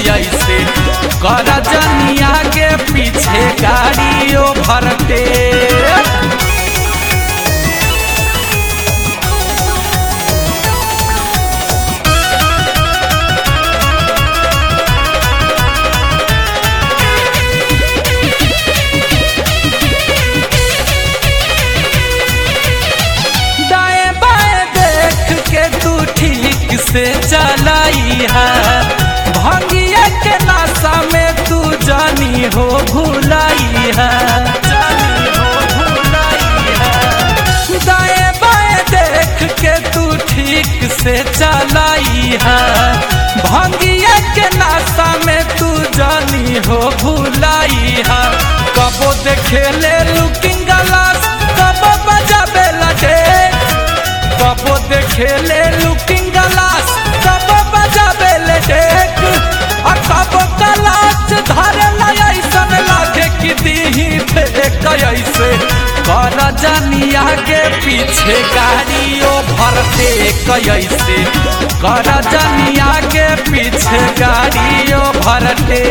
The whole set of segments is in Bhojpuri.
कैसे कर जनिया के पीछे गाड़ियों भरते। दाएं बाएं देख के तू ठीक से चलाई है, भंगिया के नशा में तू जानी हो भुलाई है, जानी हो भुलाई है। दाएं बाएं देख के तू ठीक से चलाई है, भंगिया के नशा में तू जानी हो भुलाई है। कबो देखे ले लुकिंग ग्लास, कबो बजाबे लगे, कबो देखे ले लुकिंग ग्लास, कबो बजाबे ले डेक, आ कबो कलाच धरे ऐसन लागे कि दीही फेंक ऐसे कर जनिया के पीछे गाड़ियों भरते कैसे कर जनिया के पीछे गाड़ियों भरते।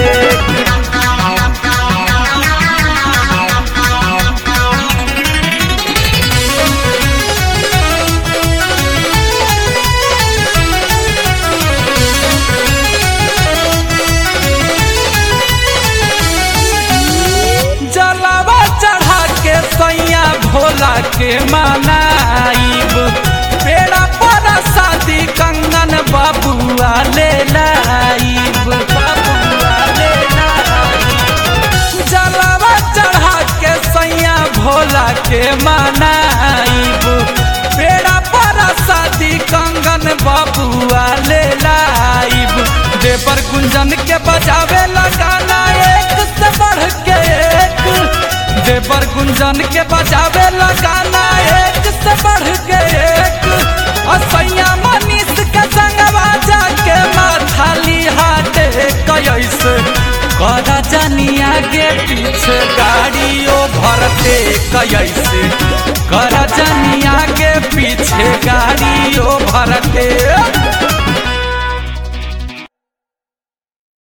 जलावा चढ़ा के सैया भोला के मनाइब, पेड़ा पर शादी कंगन बबुआ ले लाइब, बबुआ ले लाइब। जलावा चढ़ा के सैया भोला के मनाइब, पेड़ा पर शादी कंगन बबुआ ले लाइब। देवर गुंजन के बजावे लगाना एक से बढ़ के एक, देवर गुंजन के बजावे लगाना एक से बढ़ के एक। असैया मनीष के संगवा जाके माथाली हाटे कैसे कर जनिया के पीछे गाड़ियों भरते कैसे कर जनिया